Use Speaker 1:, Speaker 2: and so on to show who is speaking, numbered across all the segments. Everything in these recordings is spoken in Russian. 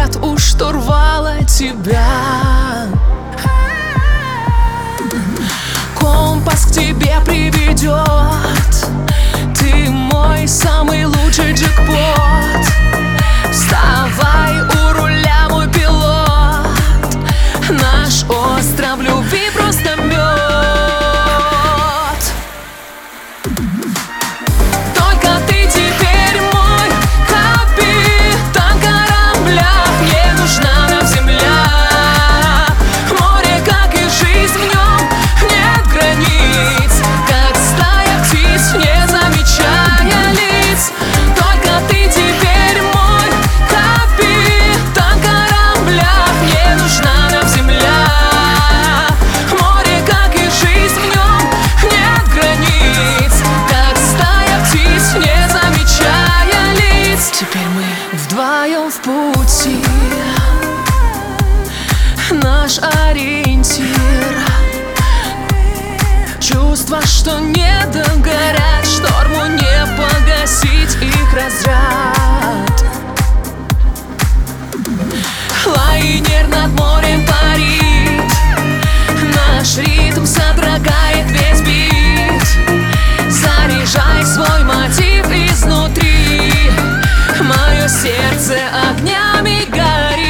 Speaker 1: нет у штурвала тебя. Компас к тебе приведет, ты мой самый лучший джекпот. Вставай у руля, мой пилот, наш остров любви просто мед. Только ты теперь мой капитан корабля, мне нужна нам земля. Море, как и жизнь, в нем нет границ, как стая птиц, не замечая лиц. Только ты теперь мой капитан корабля, мне нужна нам земля. Море, как и жизнь, в нем нет границ, как стая птиц, не замечая лиц. Теперь мы вдвоем в пути, наш ориентир. Чувства, что не догорят, шторму не погасить их разряд. Лайнер над морем парит, наш ритм содрогает весь бит. Заряжай свой мотив изнутри, мое сердце огнями горит.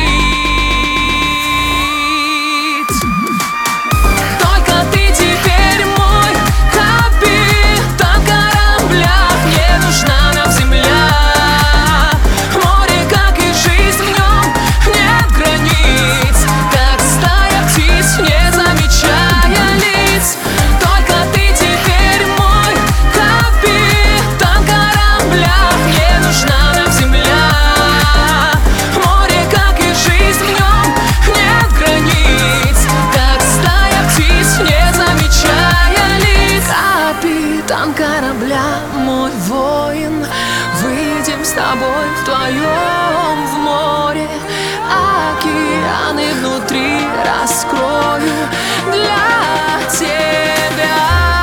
Speaker 1: Только ты теперь мой капитан корабля, мне нужна нам земля. Море, как и жизнь, в нем нет границ, как стая птиц, не замечая лиц. Только ты теперь мой капитан корабля, мне нужна нам земля. Море, как и жизнь, в нем нет границ, как стая птиц, не замечая лиц. Капитан корабля, мой воин, выйдем с тобой вдвоем в море. Океаны внутри раскрою для тебя.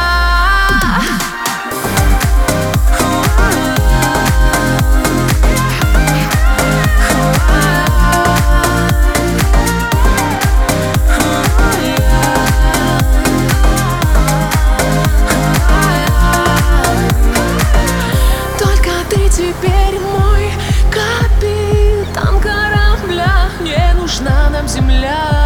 Speaker 1: Только ты теперь мой капитан корабля, мне нужна нам земля.